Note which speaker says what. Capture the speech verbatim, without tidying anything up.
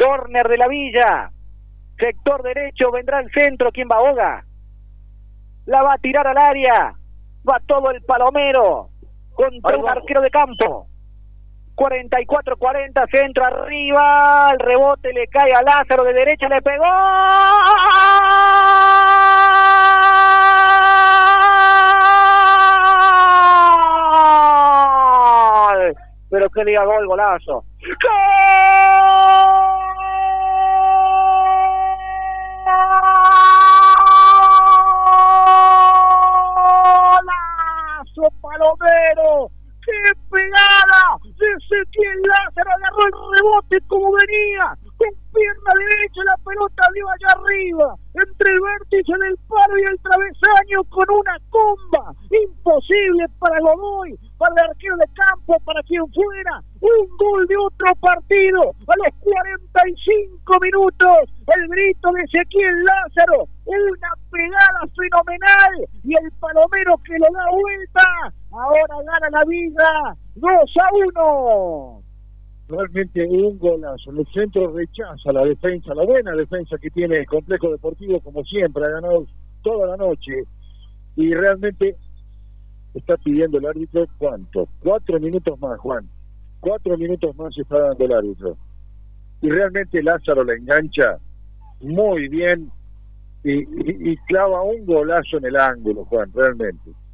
Speaker 1: Córner de la Villa. Sector derecho, vendrá el centro. ¿Quién va? Boga. La va a tirar al área. Va todo el Palomero contra un arquero de campo. cuarenta y cuatro cuarenta, centro arriba. El rebote le cae a Lázaro de derecha. Le pegó. Pero que diga gol, golazo. ¡Golazo, Palomero! ¡Qué pegada! Ezequiel Lázaro agarró el rebote como venía, con pierna derecha, la pelota dio allá arriba, entre el vértice del palo y el travesaño, con una comba imposible para Godoy, para el arquero de campo, para quien fuera. Un gol de otro partido a los cuarenta y cinco minutos. El grito de Ezequiel Lázaro, una pegada fenomenal, y el Palomero que lo da vuelta. Ahora gana la Villa dos a uno.
Speaker 2: Realmente un golazo. El centro rechaza la defensa, la buena defensa que tiene el complejo deportivo, como siempre, ha ganado toda la noche. Y realmente está pidiendo el árbitro, ¿cuánto? Cuatro minutos más, Juan. Cuatro minutos más está dando el árbitro. Y realmente Lázaro la engancha muy bien y, y, y clava un golazo en el ángulo, Juan, realmente.